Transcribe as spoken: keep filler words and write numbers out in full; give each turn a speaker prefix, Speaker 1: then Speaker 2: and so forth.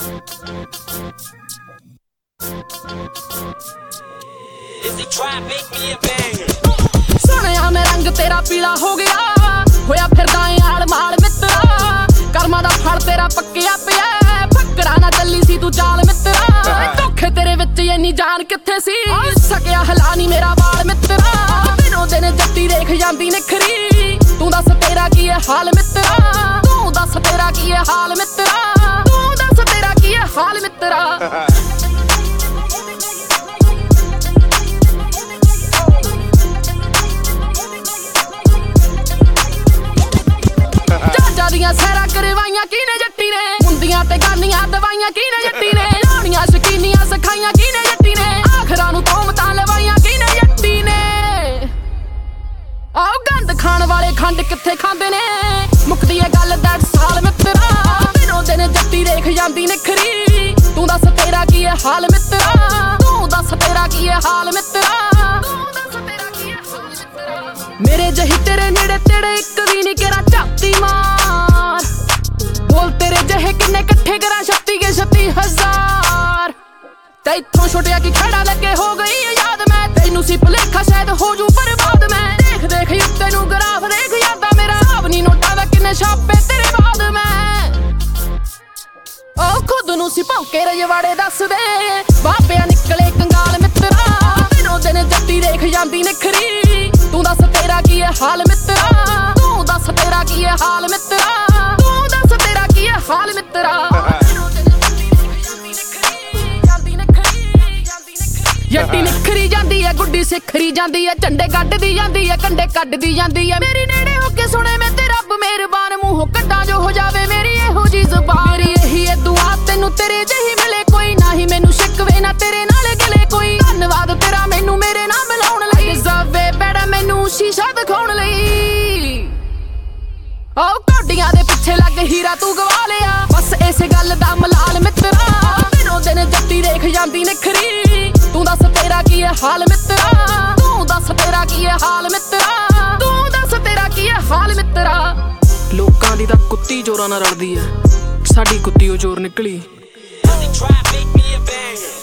Speaker 1: सोनिया मैं रंग तेरा पीला हो गया होया फिरदा ऐ आल माल मित्रा कर्मा दा फल तेरा पक्किया पिया फकरा ना चली सी तू चाल मित्रा धोखे तेरे विच इन्नी जान किथे सी सकिया हला नी मेरा बाल मित्रा दिनों दिन जट्टी देख जांदी निखरी तू दस तेरा की है हाल मित्रा तू दस तेरा की है हाल मित्रा तू दस तेरा की है हाल मित्रा ਦੀਆਂ ਸਹਿਰਾ ਕਰਵਾਈਆਂ ਕਿਨੇ ਜੱਟੀ ਨੇ ਮੁੰਦੀਆਂ ਤੇ ਗਾਨੀਆਂ ਦਵਾਈਆਂ ਕਿਨੇ ਜੱਟੀ ਨੇ ਲਾਉਣੀਆਂ ਸ਼ਕੀਨੀਆਂ ਸਿਖਾਈਆਂ ਕਿਨੇ ਜੱਟੀ ਨੇ ਆਖਰਾਂ ਨੂੰ ਤੋਮਤਾਂ ਲਵਾਈਆਂ ਕਿਨੇ ਜੱਟੀ ਨੇ ਆਹ ਗੰਦ ਖਾਣ ਵਾਲੇ ਖੰਡ ਕਿੱਥੇ ਖਾਂਦੇ ਨੇ ਮੁੱਕਦੀ ਏ ਗੱਲ ਦਸ ਸਾਲ ਮਿੱਤਰਾ ਦਿਨੋਂ ਦਿਨ ਜੱਟੀ ਦੇਖ ਜਾਂਦੀ ਨਿਖਰੀ ਤੂੰ ਦੱਸ ਤੇਰਾ ਕੀ ਏ ਹਾਲ ਮਿੱਤਰਾ ਤੂੰ ਦੱਸ ਤੇਰਾ ਕੀ ਏ ਹਾਲ ਮਿੱਤਰਾ ਤੂੰ ਦੱਸ ਤੇਰਾ ਕੀ ਏ ਹਾਲ ਮਿੱਤਰਾ ਮੇਰੇ ਜਹੀ ਤੇਰੇ ਨੇੜੇ ਤੇੜੇ ਇੱਕ ਵੀ ਨਹੀਂ ਕਿਹੜਾ ਝਾਤੀ ਮਾਰ ਬੋਲ ਤੇਰੇ ਜਿਹੇ ਕਿੰਨੇ ਇਕੱਠੇ ਕਰਾਂ ਛੱਤੀ ਕੇ ਛੱਤੀ ਹਜ਼ਾਰ ਤੇ ਇੱਥੋਂ ਛੁੱਟਿਆ ਕੀ ਖੜਾ ਲੱਗੇ ਹੋ ਗਈ ਯਾਦ ਮੈਂ ਤੈਨੂੰ ਸੀ ਭੁਲੇਖਾ ਸ਼ਾਇਦ ਹੋ ਜੂ ਬਰਬਾਦ ਮੈਂ ਦੇਖ ਦੇਖ ਉੱਤੇ ਨੂੰ ਗਰਾਫ ਦੇਖ ਯਾਦਾਂ ਮੇਰਾ ਹਿਸਾਬ ਨਹੀਂ ਨੋਟਾਂ ਦਾ ਕਿੰਨੇ ਛਾਪੇ ਤੇਰੇ ਬਾਅਦ ਮੈਂ ਉਹ ਖੁਦ ਨੂੰ ਸੀ ਭੌਂਕੇ ਰਜਵਾੜੇ ਦੱਸਦੇ ਬਾਪਿਆਂ ਨਿਕਲੇ ਕੰਗਾਲ ਮਿੱਤਰਾ ਦਿਨੋਂ ਦਿਨ ਜੱਟੀ ਦੇਖ ਜਾਂਦੀ ਨਿਖਰੀ ਤੂੰ ਦੱਸ ਤੇਰਾ ਕੀ ਹੈ ਹਾਲ ਮਿੱਤਰਾ ਤੂੰ ਦੱਸ ਤੇਰਾ ਕੀ ਹੈ ਹਾਲ ਮਿੱਤਰਾ ਤੂੰ ਦੱਸ ਤੇਰਾ ਕੀ ਹੈ ਹਾਲ ਮਿੱਤਰਾ ਜੱਟੀ ਨਿਖਰੀ ਜਾਂਦੀ ਹੈ ਗੁੱਡੀ ਸਿਖਰੀ ਜਾਂਦੀ ਹੈ ਝੰਡੇ ਕੱਢਦੀ ਜਾਂਦੀ ਹੈ ਕੰਡੇ ਕੱਢਦੀ ਜਾਂਦੀ ਹੈ ਮੇਰੀ ਨੇੜੇ ਹੋ ਕੇ ਸੁਣੇ ਮੈਂ ਤੇ ਰੱਬ ਮਿਹਰਬਾਨ ਮੂੰਹੋਂ ਕੱਢਾਂ ਜੋ ਹੋ ਜਾਵੇ ਮੇਰੀ ਇਹੋ ਜੀ ਜ਼ੁਬਾਨ ਮੇਰੀ ਇਹੀ ਹੈ ਦੁਆ ਤੈਨੂੰ ਤੇਰੇ ਜਿਹੀ ਮਿਲੇ ਕੋਈ ਨਾ ਹੀ ਮੈਨੂੰ ਸ਼ਿਕਵੇ ਨਾ ਤੇਰੇ ਨਾਲ ਗਿਲੇ ਕੋਈ ਧੰਨਵਾਦ ਤੇਰਾ ਮੈਨੂੰ ਮੇਰੇ ਨਾਲ ਮਿਲਾਉਣ ਲਈ ਜਾਵੇ ਬੈੜਾ ਮੈਨੂੰ ਸ਼ੀਸ਼ਾ ਦਿਖਾਉਣ ਲਈ ਆਹ ਕੋਡੀਆਂ ਦੇ ਪਿੱਛੇ ਲੱਗ ਹੀਰਾ ਤੂੰ ਗਵਾ ਲਿਆ ਬਸ ਇਸੇ ਗੱਲ ਦਾ ਮਲਾਲ ਮਿੱਤਰਾ ਦਿਨੋਂ ਦਿਨ ਜੱਟੀ ਦੇਖ ਜਾਂਦੀ ਨਿਖਰੀ ਤੂੰ ਦੱਸ ਤੇਰਾ ਕੀ ਹੈ ਹਾਲ ਮਿੱਤਰਾ ਤੂੰ ਦੱਸ ਤੇਰਾ ਕੀ ਹੈ ਹਾਲ ਮਿੱਤਰਾ ਤੂੰ ਦੱਸ ਤੇਰਾ ਕੀ ਹੈ ਹਾਲ ਮਿੱਤਰਾ ਲੋਕਾਂ ਦੀ ਤਾਂ ਕੁੱਤੀ ਜੋਰਾਂ ਨਾਲ ਰਲਦੀ ਐ ਸਾਡੀ ਕੁੱਤੀ ਉਹ ਜੋਰ ਨਿਕਲੀ